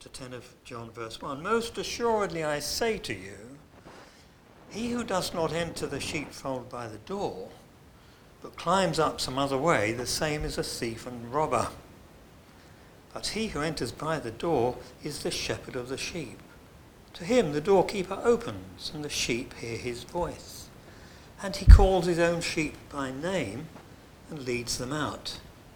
chapter 10 of John, verse 1. Most assuredly I say to you, he who does not enter the sheepfold by the door, but climbs up some other way, the same is a thief and robber. But he who enters by the door is the shepherd of the sheep. To him the doorkeeper opens, and the sheep hear his voice. And he calls his own sheep by name and leads them out.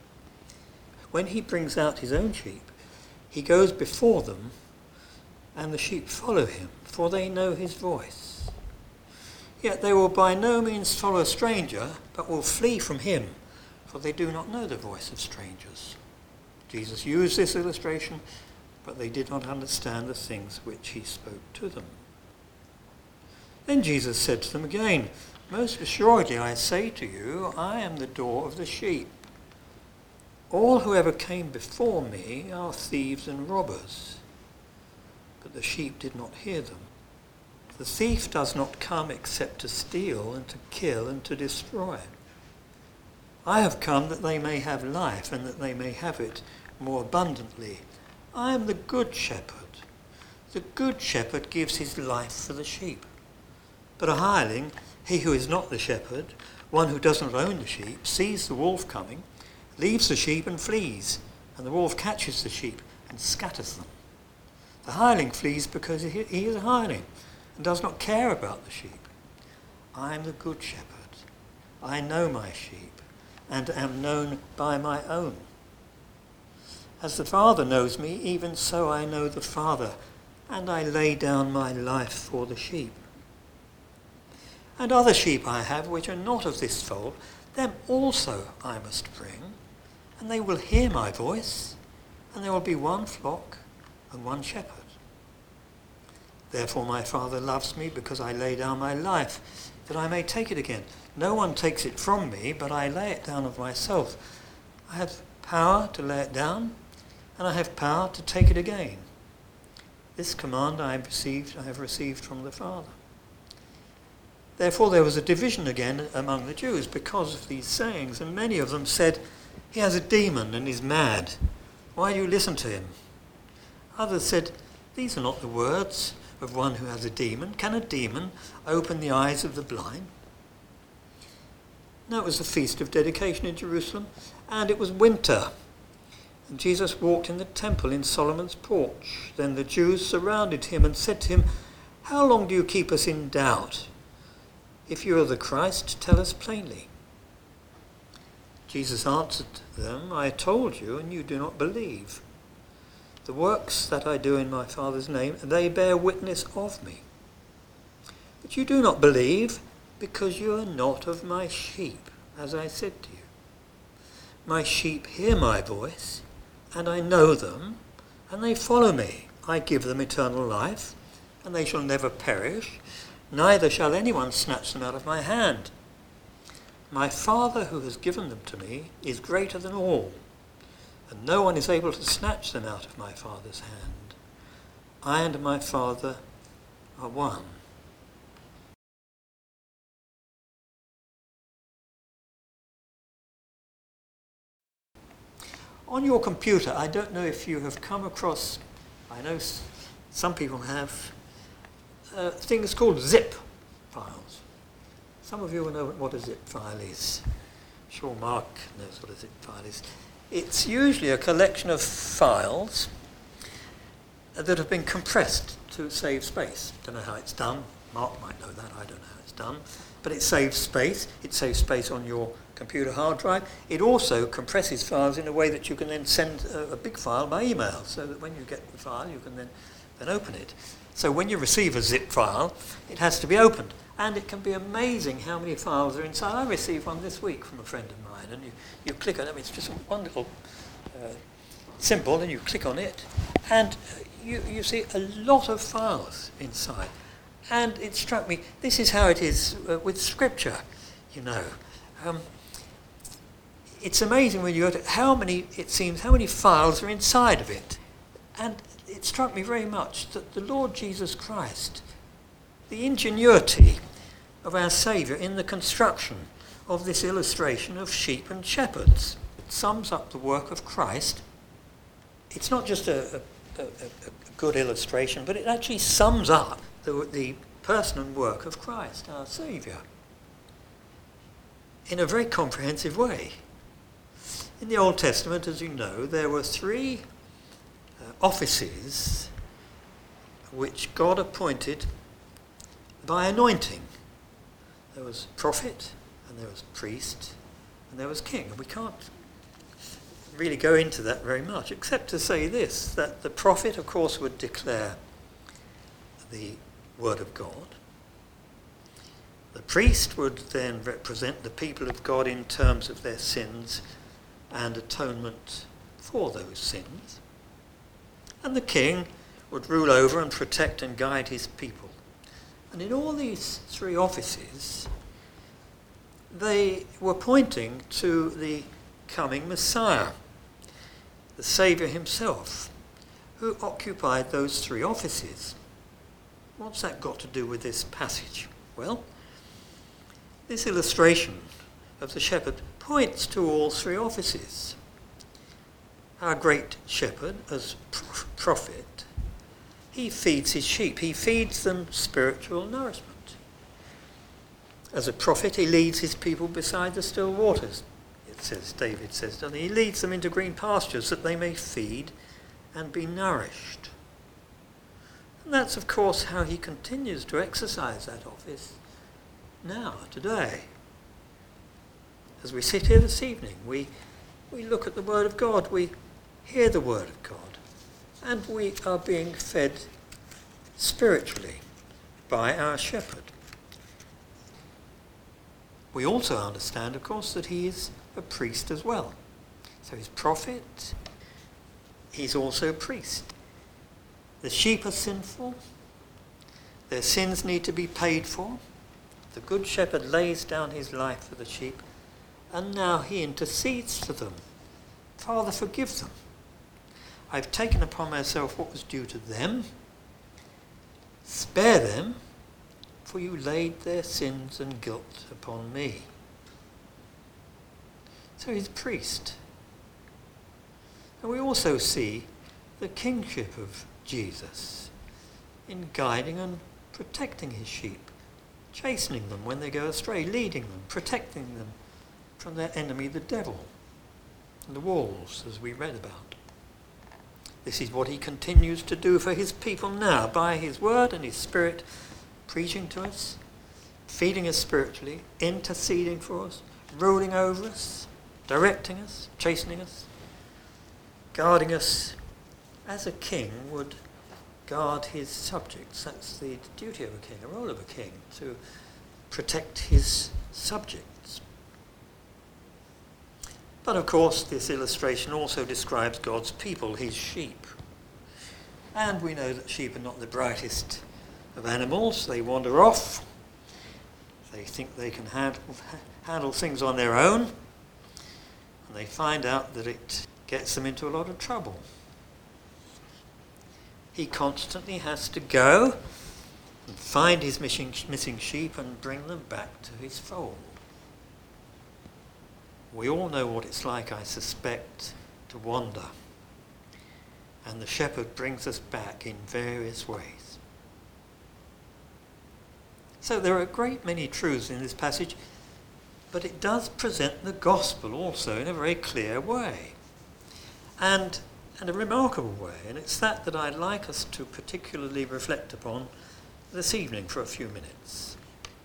When he brings out his own sheep, he goes before them, and the sheep follow him, for they know his voice. Yet they will by no means follow a stranger, but will flee from him, for they do not know the voice of strangers. Jesus used this illustration, but they did not understand the things which he spoke to them. Then Jesus said to them again, most assuredly I say to you, I am the door of the sheep. All who ever came before me are thieves and robbers, but the sheep did not hear them. The thief does not come except to steal and to kill and to destroy. I have come that they may have life and that they may have it more abundantly. I am the good shepherd. The good shepherd gives his life for the sheep. But a hireling, he who is not the shepherd, one who does not own the sheep, sees the wolf coming, leaves the sheep and flees, and the wolf catches the sheep and scatters them. The hireling flees because he is a hireling and does not care about the sheep. I am the good shepherd. I know my sheep and am known by my own. As the Father knows me, even so I know the Father, and I lay down my life for the sheep. And other sheep I have which are not of this fold, them also I must bring, and they will hear my voice, and there will be one flock and one shepherd. Therefore my Father loves me, because I lay down my life, that I may take it again. No one takes it from me, but I lay it down of myself. I have power to lay it down, and I have power to take it again. This command I have received from the Father. Therefore there was a division again among the Jews because of these sayings, and many of them said, he has a demon and is mad. Why do you listen to him? Others said, these are not the words of one who has a demon. Can a demon open the eyes of the blind? Now it was the feast of dedication in Jerusalem, and it was winter. And Jesus walked in the temple in Solomon's porch. Then the Jews surrounded him and said to him, how long do you keep us in doubt? If you are the Christ, tell us plainly. Jesus answered them, I told you, and you do not believe. The works that I do in my Father's name, they bear witness of me. But you do not believe, because you are not of my sheep, as I said to you. My sheep hear my voice, and I know them, and they follow me. I give them eternal life, and they shall never perish, neither shall anyone snatch them out of my hand. My Father who has given them to me is greater than all, and no one is able to snatch them out of my Father's hand. I and my Father are one. On your computer, I don't know if you have come across, I know some people have, things called zip files. Some of you will know what a zip file is. I'm sure Mark knows what a zip file is. It's usually a collection of files that have been compressed to save space. Don't know how it's done. Mark might know that. I don't know how it's done. But it saves space. It saves space on your computer hard drive. It also compresses files in a way that you can then send a big file by email, so that when you get the file, you can then open it. So when you receive a zip file, it has to be opened. And it can be amazing how many files are inside. I received one this week from a friend of mine, and you click on it. It's just one little symbol, and you click on it, and you see a lot of files inside. And it struck me, this is how it is with Scripture, you know. It's amazing when you go to how many files are inside of it. And it struck me very much that the Lord Jesus Christ, the ingenuity of our Saviour in the construction of this illustration of sheep and shepherds, it sums up the work of Christ. It's not just a a good illustration, but it actually sums up the person and work of Christ, our Saviour, in a very comprehensive way. In the Old Testament, as you know, there were three offices which God appointed by anointing. There was prophet, and there was priest, and there was king. And we can't really go into that very much, except to say this, that the prophet, of course, would declare the word of God. The priest would then represent the people of God in terms of their sins and atonement for those sins. And the king would rule over and protect and guide his people. And in all these three offices, they were pointing to the coming Messiah, the Saviour himself, who occupied those three offices. What's that got to do with this passage? Well, this illustration of the shepherd points to all three offices. Our great shepherd, as prophet, he feeds his sheep. He feeds them spiritual nourishment. As a prophet, he leads his people beside the still waters. It says, David says, doesn't he? He leads them into green pastures that they may feed and be nourished. And that's, of course, how he continues to exercise that office now, today. As we sit here this evening, we look at the Word of God, we hear the Word of God, and we are being fed spiritually by our shepherd. We also understand, of course, that he is a priest as well. So he's prophet, he's also priest. The sheep are sinful, their sins need to be paid for. The good shepherd lays down his life for the sheep, and now he intercedes for them. Father, forgive them. I've taken upon myself what was due to them. Spare them, for you laid their sins and guilt upon me. So he's a priest. And we also see the kingship of Jesus in guiding and protecting his sheep, chastening them when they go astray, leading them, protecting them from their enemy, the devil, and the wolves, as we read about. This is what he continues to do for his people now, by his word and his spirit, preaching to us, feeding us spiritually, interceding for us, ruling over us, directing us, chastening us, guarding us, as a king would guard his subjects. That's the duty of a king, the role of a king, to protect his subjects. But of course, this illustration also describes God's people, his sheep. And we know that sheep are not the brightest of animals. They wander off. They think they can handle things on their own. And they find out that it gets them into a lot of trouble. He constantly has to go and find his missing sheep and bring them back to his fold. We all know what it's like, I suspect, to wander. And the shepherd brings us back in various ways. So there are a great many truths in this passage, but it does present the gospel also in a very clear way. And a remarkable way, and it's that I'd like us to particularly reflect upon this evening for a few minutes.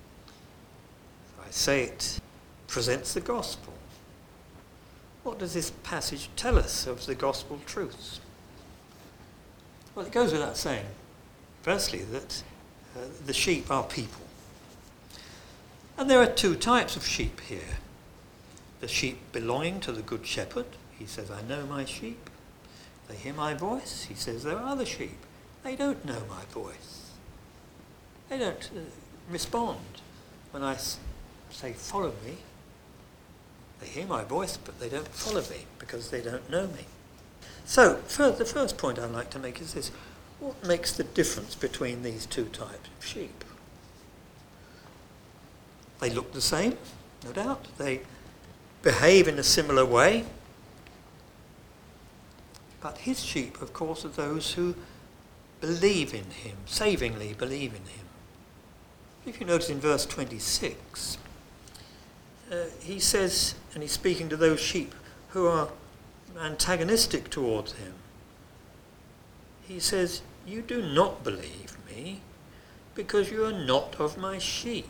I say it presents the gospel. What does this passage tell us of the gospel truths? Well, it goes without saying, firstly, that the sheep are people. And there are two types of sheep here. The sheep belonging to the good shepherd. He says, I know my sheep. They hear my voice. He says, there are other sheep. They don't know my voice. They don't respond when I say, follow me. They hear my voice, but they don't follow me because they don't know me. So, the first point I'd like to make is this. What makes the difference between these two types of sheep? They look the same, no doubt. They behave in a similar way. But his sheep, of course, are those who believe in him, savingly believe in him. If you notice in verse 26, he says, and he's speaking to those sheep who are antagonistic towards him. He says, "You do not believe me because you are not of my sheep."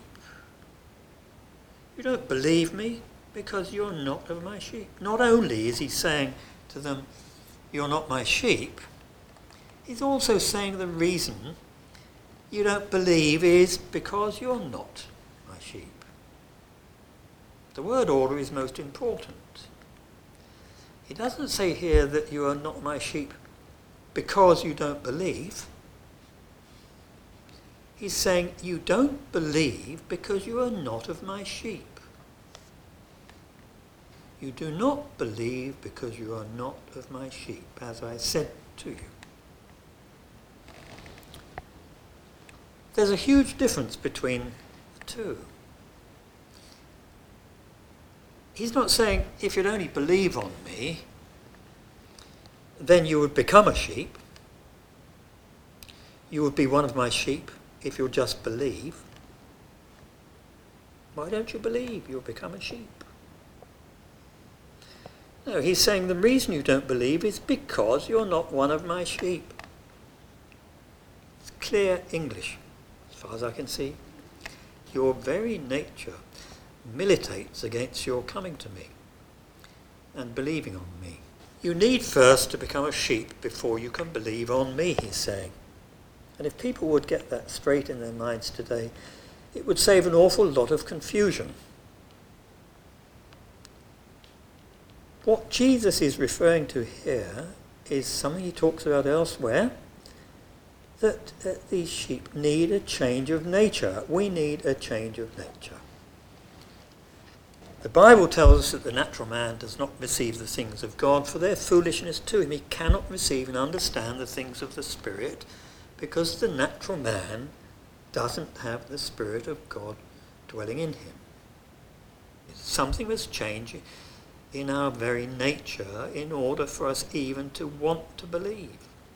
You don't believe me because you're not of my sheep. Not only is he saying to them, "You're not my sheep," he's also saying the reason you don't believe is because you're not my sheep. The word order is most important. He doesn't say here that you are not my sheep because you don't believe. He's saying you don't believe because you are not of my sheep. You do not believe because you are not of my sheep, as I said to you. There's a huge difference between the two. He's not saying, if you'd only believe on me, then you would become a sheep. You would be one of my sheep if you'll just believe. Why don't you believe? You'll become a sheep. No, he's saying the reason you don't believe is because you're not one of my sheep. It's clear English, as far as I can see. Your very nature militates against your coming to me and believing on me. You need first to become a sheep before you can believe on me, he's saying. And if people would get that straight in their minds today, it would save an awful lot of confusion. What Jesus is referring to here is something he talks about elsewhere, that these sheep need a change of nature. We need a change of nature. The Bible tells us that the natural man does not receive the things of God, for they're foolishness to him. He cannot receive and understand the things of the Spirit, because the natural man doesn't have the Spirit of God dwelling in him. Something must change in our very nature in order for us even to want to believe.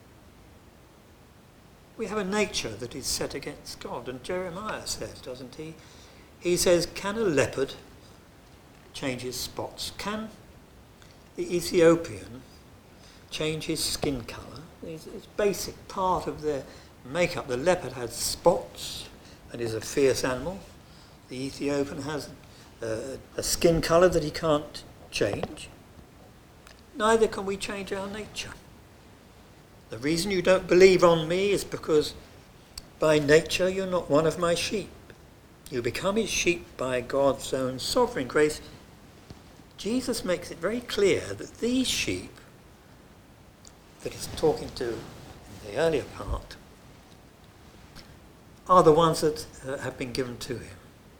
We have a nature that is set against God, and Jeremiah says, doesn't he? He says, can a leopard change his spots? Can the Ethiopian change his skin colour? It's a basic part of their makeup. The leopard has spots and is a fierce animal. The Ethiopian has a skin colour that he can't change. Neither can we change our nature. The reason you don't believe on me is because by nature you're not one of my sheep. You become his sheep by God's own sovereign grace. Jesus makes it very clear that these sheep that he's talking to in the earlier part are the ones that have been given to him.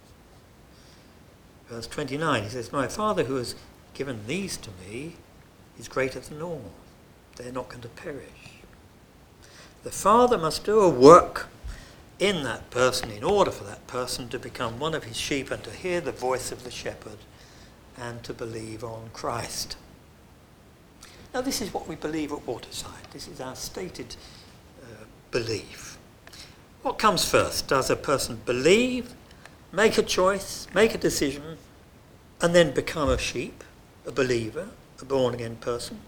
Verse 29, he says, "My Father who has given these to me is greater than all. They're not going to perish." The Father must do a work in that person in order for that person to become one of his sheep and to hear the voice of the shepherd and to believe on Christ. Now this is what we believe at Waterside. This is our stated belief. What comes first? Does a person believe, make a choice, make a decision, and then become a sheep, a believer, a born-again person?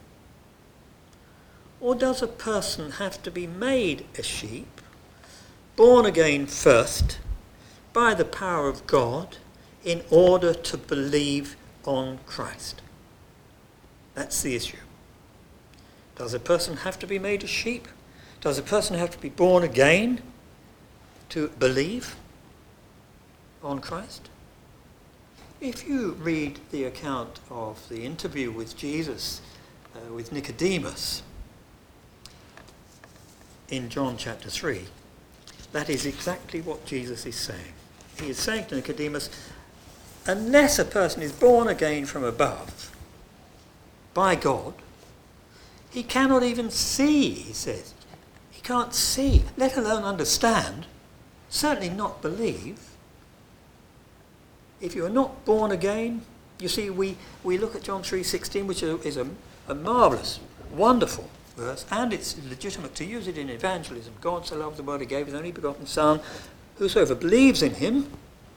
Or does a person have to be made a sheep, born again first, by the power of God, in order to believe on Christ? That's the issue. Does a person have to be made a sheep? Does a person have to be born again to believe on Christ? If you read the account of the interview with Jesus, with Nicodemus, in John chapter 3, that is exactly what Jesus is saying. He is saying to Nicodemus, unless a person is born again from above, by God, he cannot even see, he says. He can't see, let alone understand, certainly not believe. If you are not born again, you see, we look at John 3:16, which is a marvellous, wonderful verse, and it's legitimate to use it in evangelism. God so loved the world, he gave his only begotten Son. Whosoever believes in him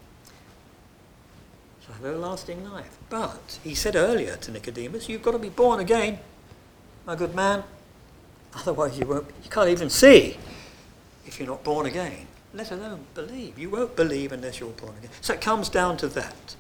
shall have everlasting life. But he said earlier to Nicodemus, you've got to be born again, my good man. Otherwise you can't even see if you're not born again, let alone believe. You won't believe unless you're born again. So it comes down to that.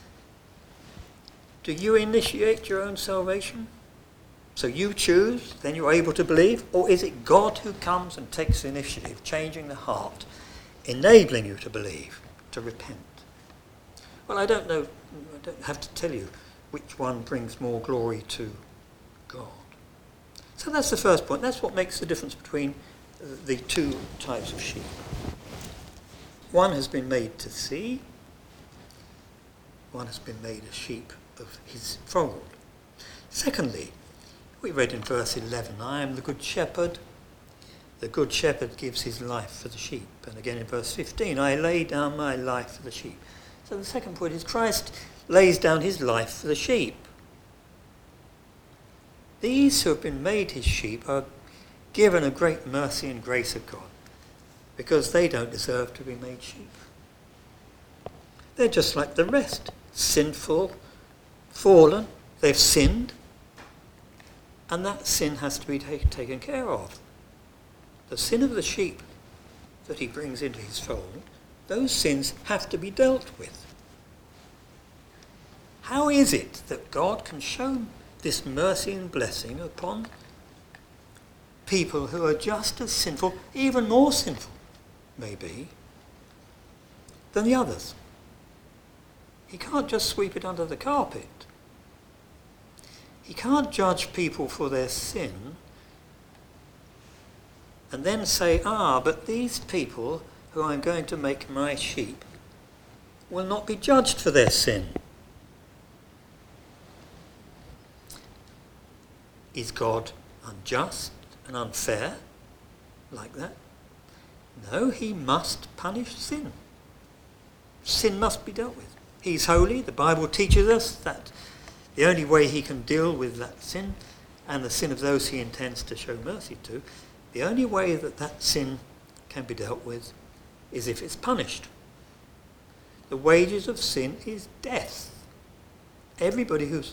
Do you initiate your own salvation? So you choose, then you're able to believe? Or is it God who comes and takes the initiative, changing the heart, enabling you to believe, to repent? Well, I don't know, I don't have to tell you which one brings more glory to God. So that's the first point. That's what makes the difference between the two types of sheep. One has been made to see, one has been made a sheep of his fold. Secondly, we read in verse 11, I am the good shepherd. The good shepherd gives his life for the sheep. And again in verse 15, I lay down my life for the sheep. So the second point is Christ lays down his life for the sheep. These who have been made his sheep are given a great mercy and grace of God because they don't deserve to be made sheep. They're just like the rest, sinful, fallen, they've sinned, and that sin has to be taken care of. The sin of the sheep that he brings into his fold, those sins have to be dealt with. How is it that God can show this mercy and blessing upon people who are just as sinful, even more sinful, maybe, than the others? He can't just sweep it under the carpet. He can't judge people for their sin and then say, but these people who I'm going to make my sheep will not be judged for their sin. Is God unjust and unfair like that? No, he must punish sin. Sin must be dealt with. He's holy. The Bible teaches us that the only way he can deal with that sin and the sin of those he intends to show mercy to, the only way that that sin can be dealt with is if it's punished. The wages of sin is death. Everybody who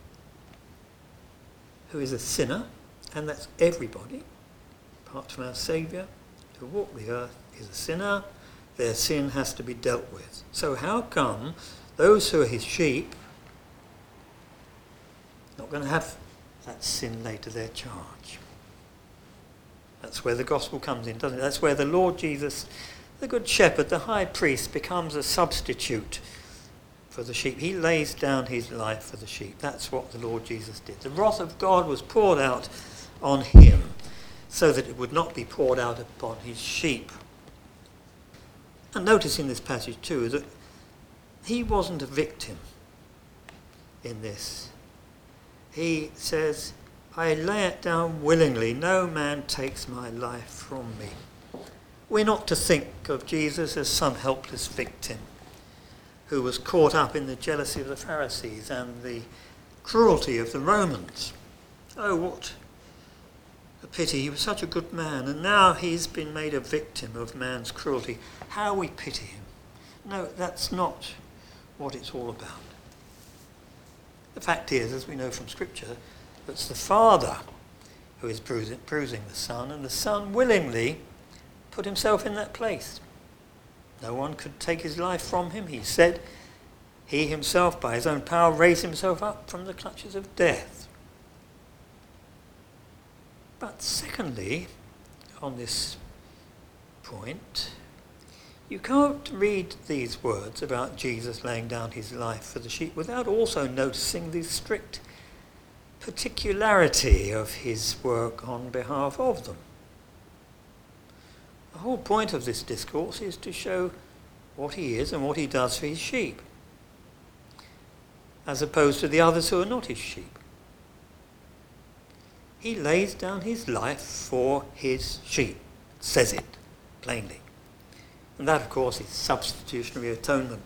is a sinner, and that's everybody, apart from our Saviour, who walked the earth, is a sinner, their sin has to be dealt with. So how come those who are his sheep not going to have that sin laid to their charge? That's where the gospel comes in, doesn't it? That's where the Lord Jesus, the good shepherd, the high priest, becomes a substitute for the sheep. He lays down his life for the sheep. That's what the Lord Jesus did. The wrath of God was poured out on him so that it would not be poured out upon his sheep. And notice in this passage too that he wasn't a victim in this. He says, I lay it down willingly. No man takes my life from me. We're not to think of Jesus as some helpless victim who was caught up in the jealousy of the Pharisees and the cruelty of the Romans. Oh, what a pity. He was such a good man, and now he's been made a victim of man's cruelty. How we pity him. No, that's not what it's all about. The fact is, as we know from Scripture, it's the Father who is bruising the Son, and the Son willingly put himself in that place. No one could take his life from him. He said he himself, by his own power, raised himself up from the clutches of death. But secondly, on this point, you can't read these words about Jesus laying down his life for the sheep without also noticing the strict particularity of his work on behalf of them. The whole point of this discourse is to show what he is and what he does for his sheep, as opposed to the others who are not his sheep. He lays down his life for his sheep, says it plainly. And that, of course, is substitutionary atonement,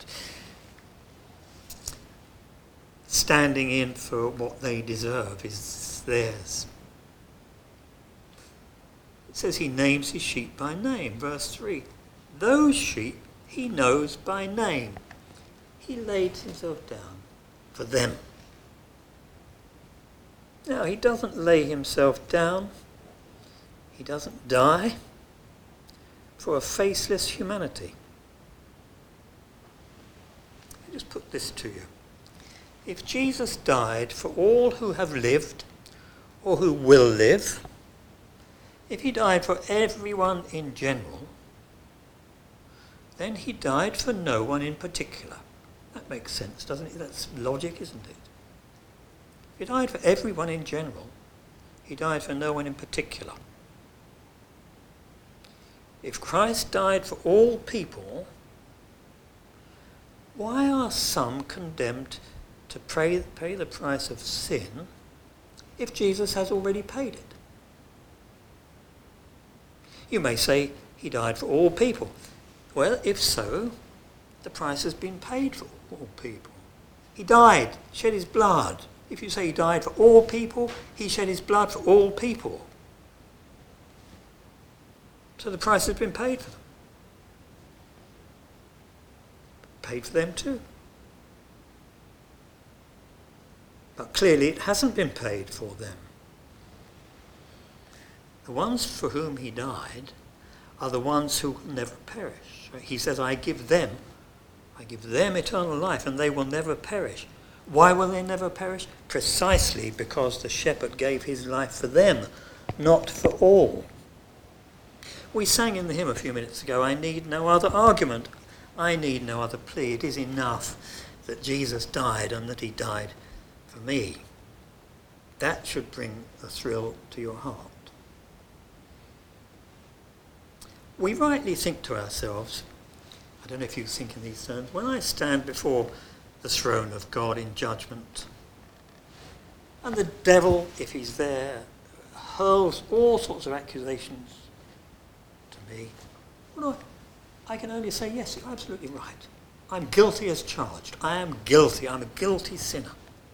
standing in for what they deserve is theirs. It says he names his sheep by name. Verse 3. Those sheep he knows by name. He laid himself down for them. Now, he doesn't lay himself down. He doesn't die for a faceless humanity. Let me just put this to you. If Jesus died for all who have lived or who will live, if he died for everyone in general, then he died for no one in particular. That makes sense, doesn't it? That's logic, isn't it? If he died for everyone in general, he died for no one in particular. If Christ died for all people, why are some condemned to pay the price of sin if Jesus has already paid it? You may say he died for all people. Well, if so, the price has been paid for all people. He died, shed his blood. If you say he died for all people, he shed his blood for all people. So the price has been paid for them. Paid for them too. But clearly it hasn't been paid for them. The ones for whom he died are the ones who will never perish. He says, I give them eternal life and they will never perish. Why will they never perish? Precisely because the shepherd gave his life for them, not for all. We sang in the hymn a few minutes ago, I need no other argument. I need no other plea. It is enough that Jesus died and that he died for me. That should bring a thrill to your heart. We rightly think to ourselves, I don't know if you think in these terms, when I stand before the throne of God in judgment, and the devil, if he's there, hurls all sorts of accusations to me, well, I can only say, yes, you're absolutely right. I'm guilty as charged. I am guilty. I'm a guilty sinner.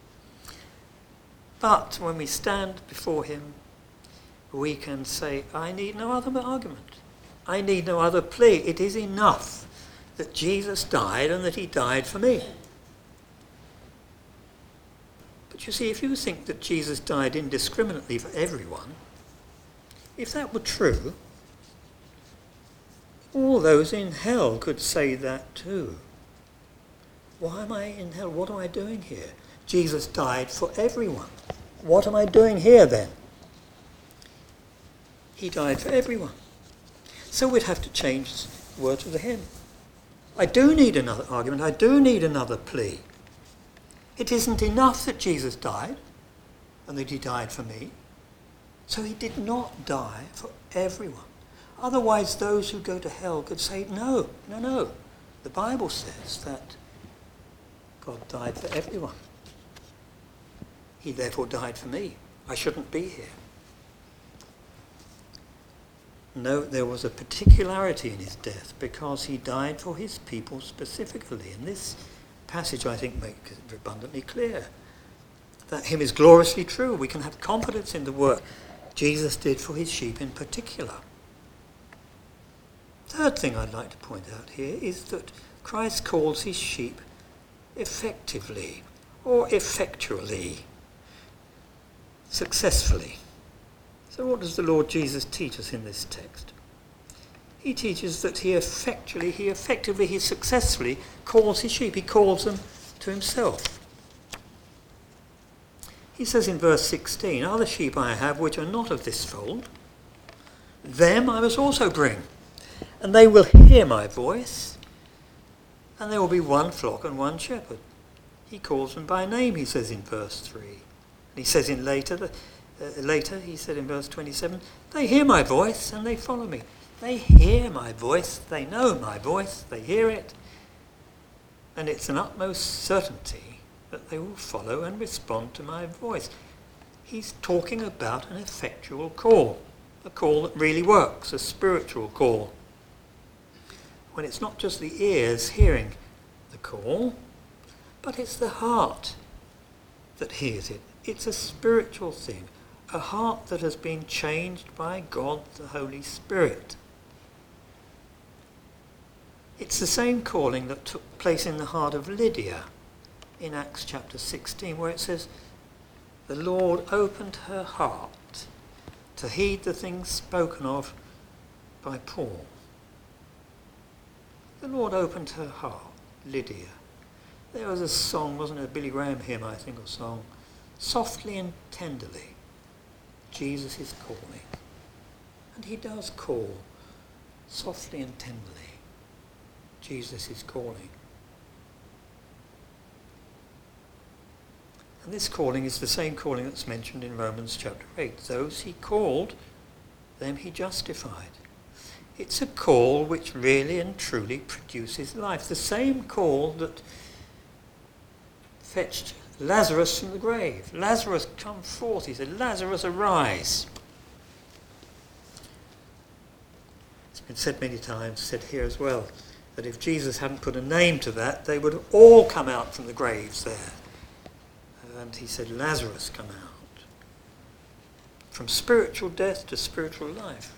But when we stand before him, we can say, I need no other argument. I need no other plea. It is enough that Jesus died and that he died for me. But you see, if you think that Jesus died indiscriminately for everyone, if that were true, all those in hell could say that too. Why am I in hell? What am I doing here? Jesus died for everyone. What am I doing here then? He died for everyone. So we'd have to change the words of the hymn. I do need another argument. I do need another plea. It isn't enough that Jesus died and that he died for me. So he did not die for everyone. Otherwise, those who go to hell could say, no. The Bible says that God died for everyone. He therefore died for me. I shouldn't be here. No, there was a particularity in his death because he died for his people specifically. And this passage, I think, makes it abundantly clear. That hymn is gloriously true. We can have confidence in the work Jesus did for his sheep in particular. Third thing I'd like to point out here is that Christ calls his sheep effectively or effectually, successfully. So what does the Lord Jesus teach us in this text? He teaches that he successfully calls his sheep. He calls them to himself. He says in verse 16, other sheep I have which are not of this fold, them I must also bring, and they will hear my voice, and there will be one flock and one shepherd. He calls them by name, he says in verse 3. And he says later, he said in verse 27, they hear my voice and they follow me. They hear my voice, they know my voice, they hear it, and it's an utmost certainty that they will follow and respond to my voice. He's talking about an effectual call, a call that really works, a spiritual call. When it's not just the ears hearing the call, but it's the heart that hears it. It's a spiritual thing, a heart that has been changed by God the Holy Spirit. It's the same calling that took place in the heart of Lydia in Acts chapter 16, where it says, the Lord opened her heart to heed the things spoken of by Paul. The Lord opened her heart, Lydia. There was a song, wasn't it, a Billy Graham hymn, I think, or song, softly and tenderly, Jesus is calling. And he does call, softly and tenderly. Jesus is calling. And this calling is the same calling that's mentioned in Romans chapter 8. Those he called, them he justified. It's a call which really and truly produces life. The same call that fetched Lazarus from the grave. Lazarus, come forth. He said, Lazarus, arise. It's been said many times, said here as well, that if Jesus hadn't put a name to that, they would have all come out from the graves there. And he said, Lazarus, come out. From spiritual death to spiritual life.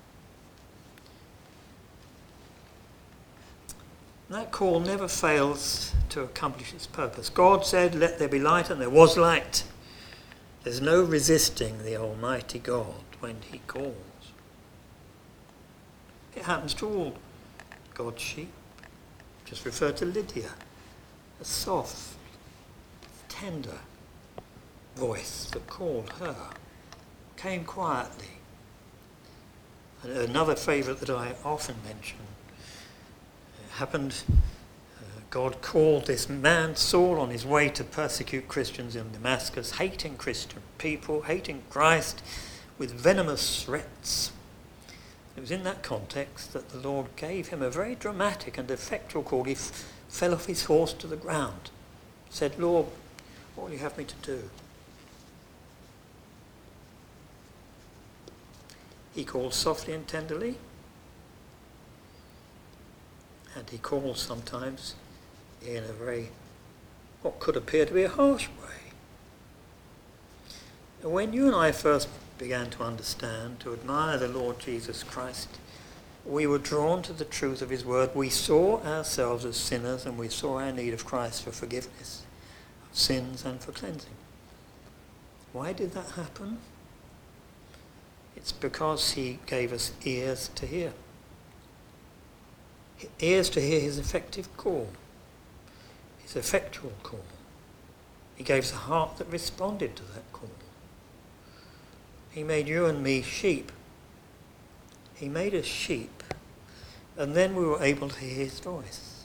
And that call never fails to accomplish its purpose. God said, let there be light, and there was light. There's no resisting the Almighty God when he calls. It happens to all God's sheep. Just refer to Lydia. A soft, tender voice that called her came quietly. And another favourite that I often mention happened. God called this man Saul on his way to persecute Christians in Damascus, hating Christian people, hating Christ with venomous threats. It was in that context that the Lord gave him a very dramatic and effectual call. He fell off his horse to the ground, said, Lord, what will you have me to do? He called softly and tenderly, and he calls sometimes in a very, what could appear to be a harsh way. And when you and I first began to understand, to admire the Lord Jesus Christ, we were drawn to the truth of his word. We saw ourselves as sinners, and we saw our need of Christ for forgiveness of sins and for cleansing. Why did that happen? It's because he gave us ears to hear. Ears to hear his effective call, his effectual call. He gave us a heart that responded to that call. He made you and me sheep. He made us sheep, and then we were able to hear his voice.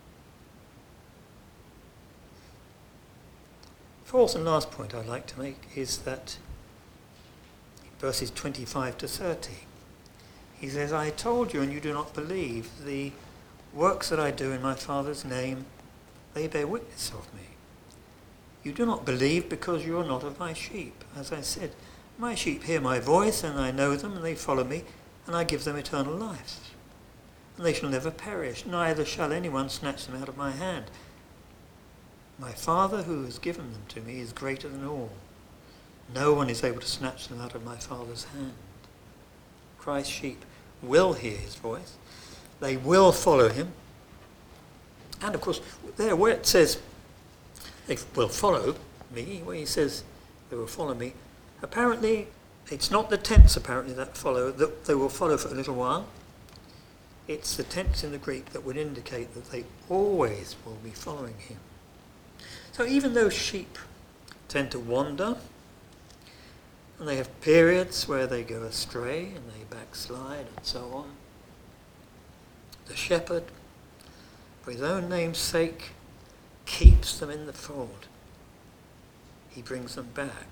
Fourth and last point I'd like to make is that verses 25 to 30. He says, I told you and you do not believe. The works that I do in my Father's name, they bear witness of me. You do not believe because you are not of my sheep. As I said, my sheep hear my voice, and I know them, and they follow me, and I give them eternal life. And they shall never perish, neither shall anyone snatch them out of my hand. My Father who has given them to me is greater than all. No one is able to snatch them out of my Father's hand. Christ's sheep will hear his voice. They will follow him. And of course, there where it says they will follow me, where he says they will follow me, apparently it's not the tense apparently that follow, that they will follow for a little while. It's the tense in the Greek that would indicate that they always will be following him. So even though sheep tend to wander, and they have periods where they go astray and they backslide and so on, the shepherd, for his own name's sake, keeps them in the fold. He brings them back.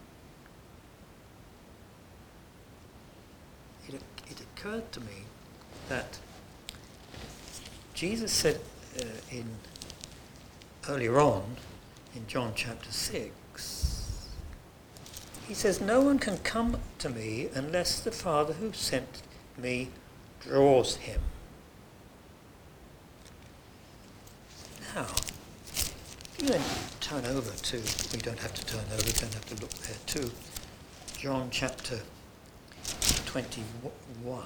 It occurred to me that Jesus said earlier on in John chapter 6, he says, no one can come to me unless the Father who sent me draws him. Now, if you then turn over to, we don't have to turn over, we don't have to look there too, John chapter 21.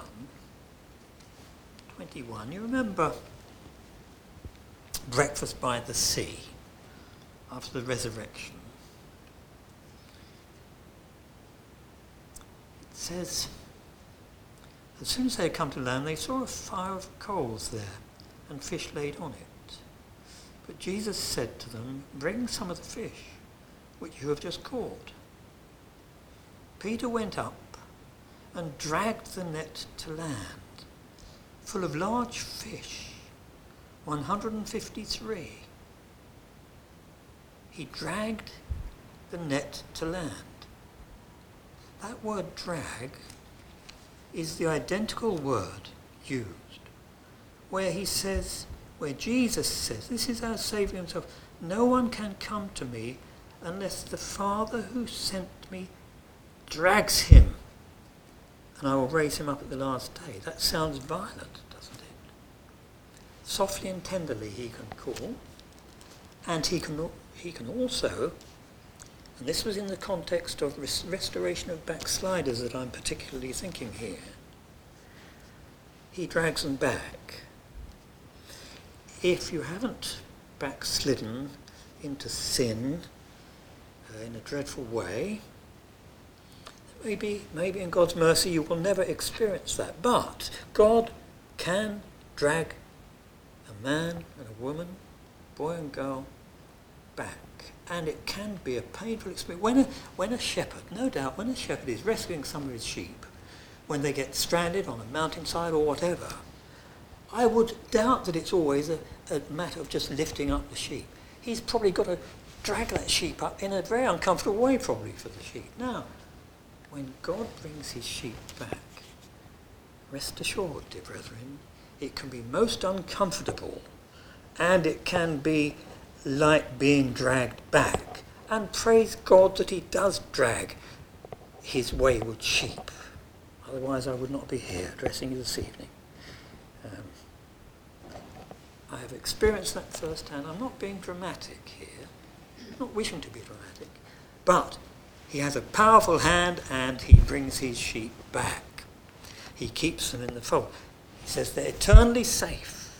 21. You remember breakfast by the sea after the resurrection. It says, as soon as they had come to land, they saw a fire of coals there and fish laid on it. But Jesus said to them, "Bring some of the fish which you have just caught." Peter went up and dragged the net to land, full of large fish, 153. He dragged the net to land. That word drag is the identical word used where Jesus says, this is our Saviour himself, "No one can come to me unless the Father who sent me drags him, and I will raise him up at the last day." That sounds violent, doesn't it? Softly and tenderly he can call, and he can also, and this was in the context of restoration of backsliders that I'm particularly thinking here, he drags them back. If you haven't backslidden into sin in a dreadful way, maybe in God's mercy you will never experience that. But God can drag a man and a woman, boy and girl, back. And it can be a painful experience. When a shepherd, no doubt, when a shepherd is rescuing some of his sheep, when they get stranded on a mountainside or whatever, I would doubt that it's always a matter of just lifting up the sheep. He's probably got to drag that sheep up in a very uncomfortable way probably for the sheep. Now, when God brings his sheep back, rest assured, dear brethren, it can be most uncomfortable, and it can be like being dragged back. And praise God that he does drag his wayward sheep. Otherwise I would not be here addressing you this evening. I have experienced that firsthand. I'm not being dramatic here. I'm not wishing to be dramatic. But he has a powerful hand and he brings his sheep back. He keeps them in the fold. He says they're eternally safe.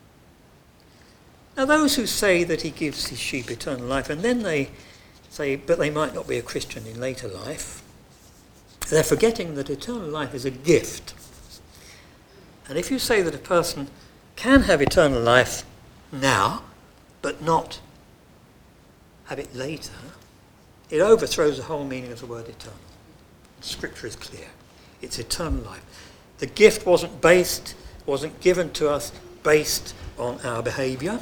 Now those who say that he gives his sheep eternal life, and then they say, but they might not be a Christian in later life, they're forgetting that eternal life is a gift. And if you say that a person can have eternal life now, but not have it later, it overthrows the whole meaning of the word eternal. Scripture is clear. It's eternal life. The gift wasn't given to us based on our behaviour.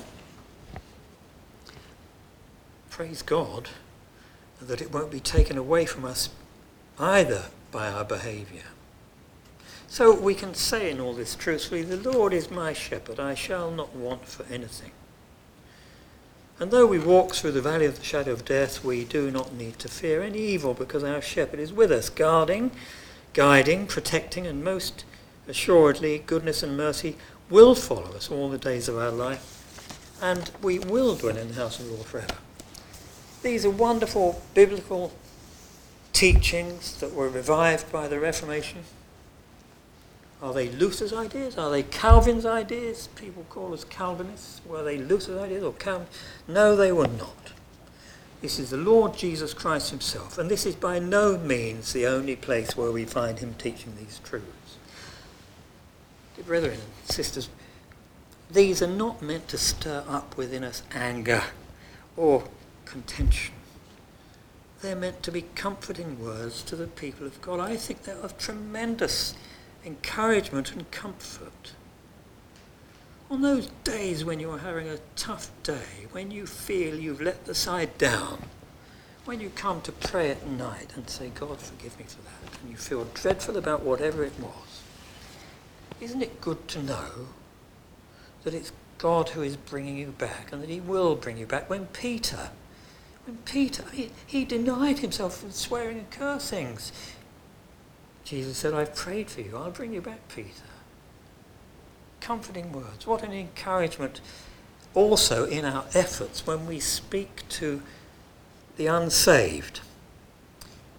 Praise God that it won't be taken away from us either by our behaviour. So we can say in all this truthfully, the Lord is my shepherd, I shall not want for anything. And though we walk through the valley of the shadow of death, we do not need to fear any evil, because our shepherd is with us, guarding, guiding, protecting, and most assuredly goodness and mercy will follow us all the days of our life, and we will dwell in the house of the Lord forever. These are wonderful biblical teachings that were revived by the Reformation. Are they Luther's ideas? Are they Calvin's ideas? People call us Calvinists. Were they Luther's ideas or Calvin? No, they were not. This is the Lord Jesus Christ himself, and this is by no means the only place where we find him teaching these truths. Dear brethren and sisters, these are not meant to stir up within us anger or contention. They're meant to be comforting words to the people of God. I think they're of tremendous encouragement and comfort. On those days when you're having a tough day, when you feel you've let the side down, when you come to pray at night and say, God, forgive me for that, and you feel dreadful about whatever it was, isn't it good to know that it's God who is bringing you back, and that he will bring you back? When Peter, he denied himself from swearing and cursings. Jesus said, I've prayed for you. I'll bring you back, Peter. Comforting words. What an encouragement also in our efforts when we speak to the unsaved.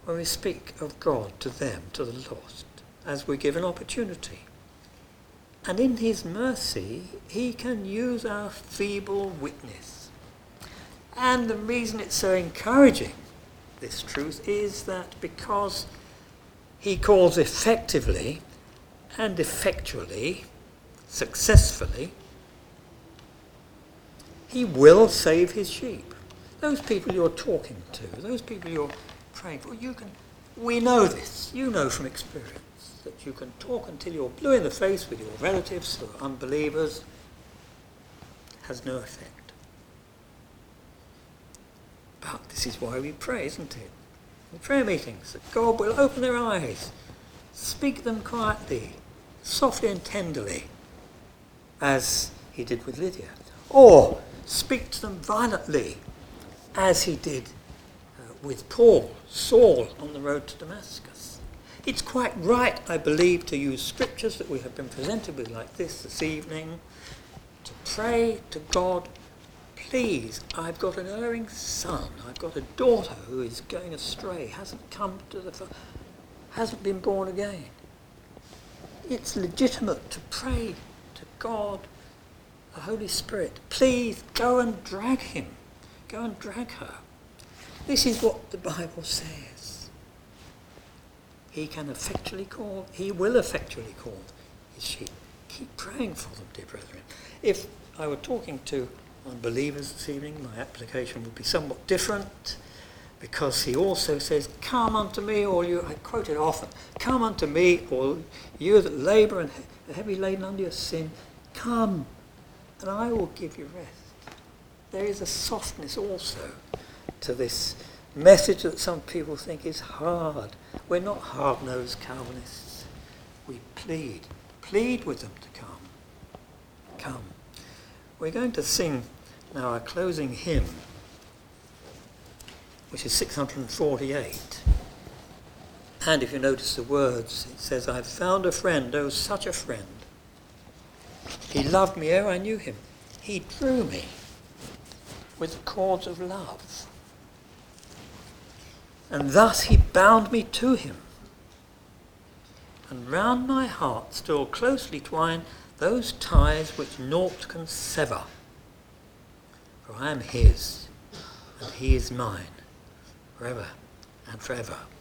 when we speak of God to them, to the lost, as we give an opportunity. And in his mercy, he can use our feeble witness. And the reason it's so encouraging, this truth, is that because he calls effectively and effectually, successfully, he will save his sheep. Those people you're talking to, those people you're praying for, we know this, you know from experience, that you can talk until you're blue in the face with your relatives or unbelievers, has no effect. But this is why we pray, isn't it? In prayer meetings, that God will open their eyes, speak them quietly, softly and tenderly, as he did with Lydia. Or speak to them violently, as he did with Saul on the road to Damascus. It's quite right, I believe, to use scriptures that we have been presented with like this evening, to pray to God, please, I've got an erring son, I've got a daughter who is going astray, hasn't been born again. It's legitimate to pray to God, the Holy Spirit, please go and drag him, go and drag her. This is what the Bible says. He will effectually call his sheep. Keep praying for them, dear brethren. If I were talking to unbelievers this evening, my application would be somewhat different, because he also says, come unto me, all you, I quote it often, come unto me, all you that labour and are heavy laden under your sin, come, and I will give you rest. There is a softness also to this message that some people think is hard. We're not hard-nosed Calvinists. We plead with them to come. Come. We're going to sing now our closing hymn, which is 648. And if you notice the words, it says, I've found a friend, oh such a friend. He loved me ere I knew him. He drew me with the cords of love. And thus he bound me to him. And round my heart still closely twine those ties which naught can sever. For I am his, and he is mine, forever and forever.